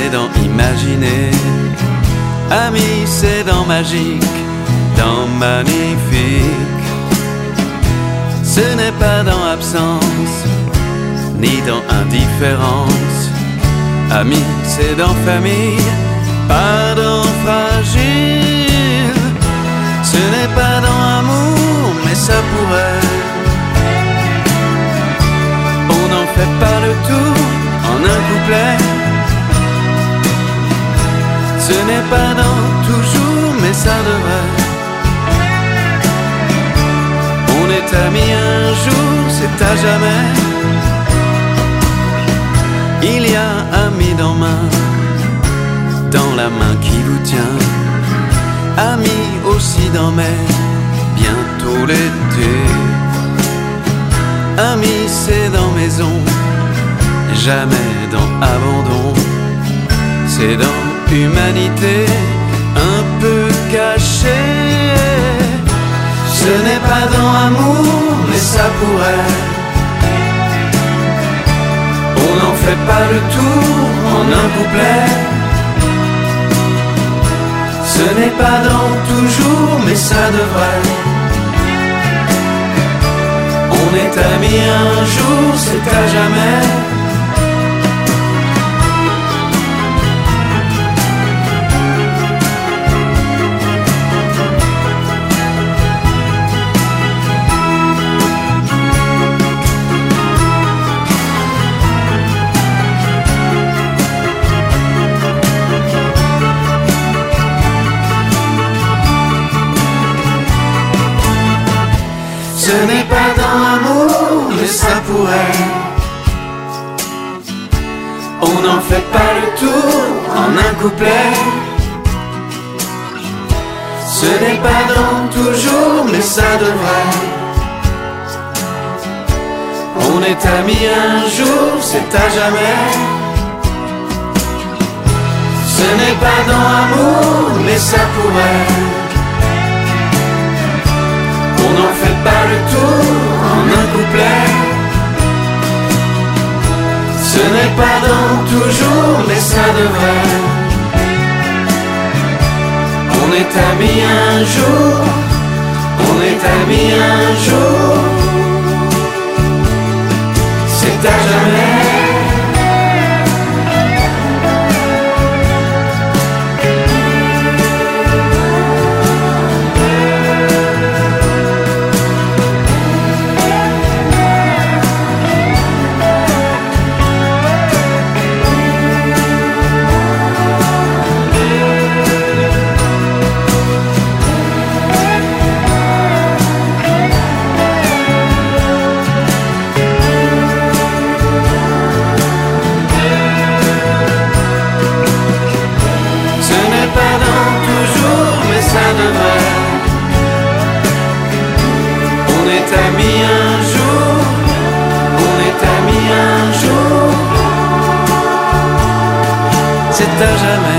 c'est dans imaginer. Ami, c'est dans magique, dans magnifique. Ce n'est pas dans absence, ni dans indifférence. Ami, c'est dans famille, pas dans fragile. Ce n'est pas dans amour, mais ça pourrait. On n'en fait pas le tour en un couplet. Ce n'est pas dans toujours, mais ça devrait. On est amis un jour, c'est à jamais. Il y a ami dans la main qui vous tient. Ami aussi dans mai, bientôt l'été. Ami c'est dans maison, jamais dans abandon. C'est dans humanité, un peu cachée. Ce n'est pas dans amour, mais ça pourrait. On n'en fait pas le tour en un couplet. Ce n'est pas dans toujours, mais ça devrait. On est amis un jour, c'est à jamais. Ce n'est pas dans l'amour, mais ça pourrait. On n'en fait pas le tour en un couplet. Ce n'est pas dans toujours, mais ça devrait. On est amis un jour, c'est à jamais. Ce n'est pas dans l'amour, mais ça pourrait. On n'en fait pas le tour en un couplet. Ce n'est pas dans toujours, mais ça devrait. On est amis un jour, on est amis un jour. C'est à jamais. On est amis un jour, on est amis un jour, c'est à jamais.